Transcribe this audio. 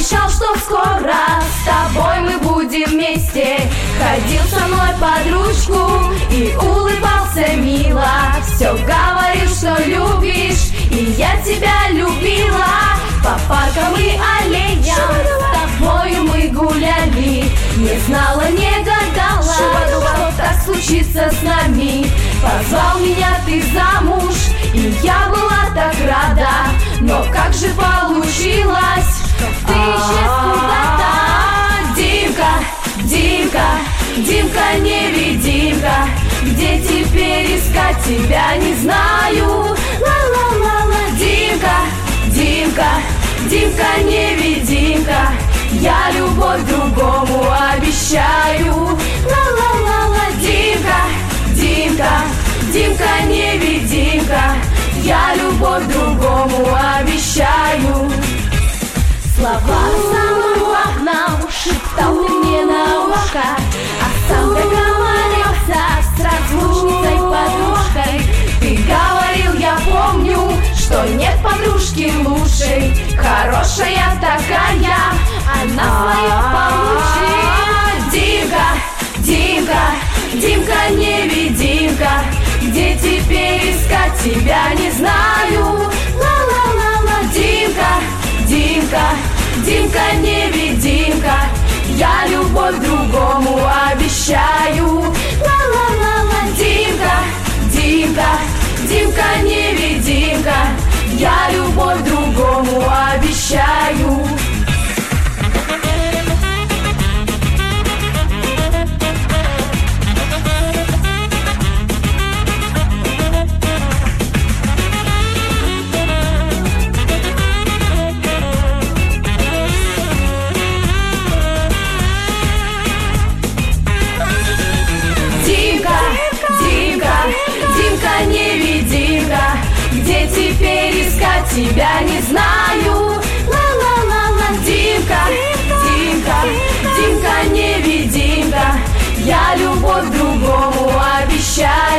Обещал, что скоро с тобой мы будем вместе. Ходил со мной под ручку и улыбался мило. Все говорил, что любишь, и я тебя любила. По паркам и аллеям с тобою мы гуляли. Не знала, не гадала, что так случится с нами. Позвал меня ты замуж, и я была так рада. Но как же получилось, ты исчез куда-то. Димка, Димка, Димка, невидимка, где теперь искать тебя, не знаю. Ла-ла-ла-ла. Димка, Димка, Димка, невидимка, я любовь другому обещаю. Ла-ла-ла-ла.Димка, Димка, Димка, невидимка, я любовь другому обещаю. Слова самым окном шептал ты мне на ушко, а сам договорился с разлучницей подружкой. Ты говорил, я помню, что нет подружки лучшей. Хорошая такая, она свое получит. Димка, Димка, Димка, невидимка, где теперь искать тебя, не знаю. Ла-ла-ла-ла. Димка, Димка, Димка, невидимка, я любовь другому обещаю. Ла-ла-ла-ла. Димка, Димка, Димка, невидимка, я любовь другому обещаю. Невидимка, где теперь искать тебя, не знаю. Ла-ла-ла-ла. Димка, Димка, Димка, невидимка, я любовь другому обещаю.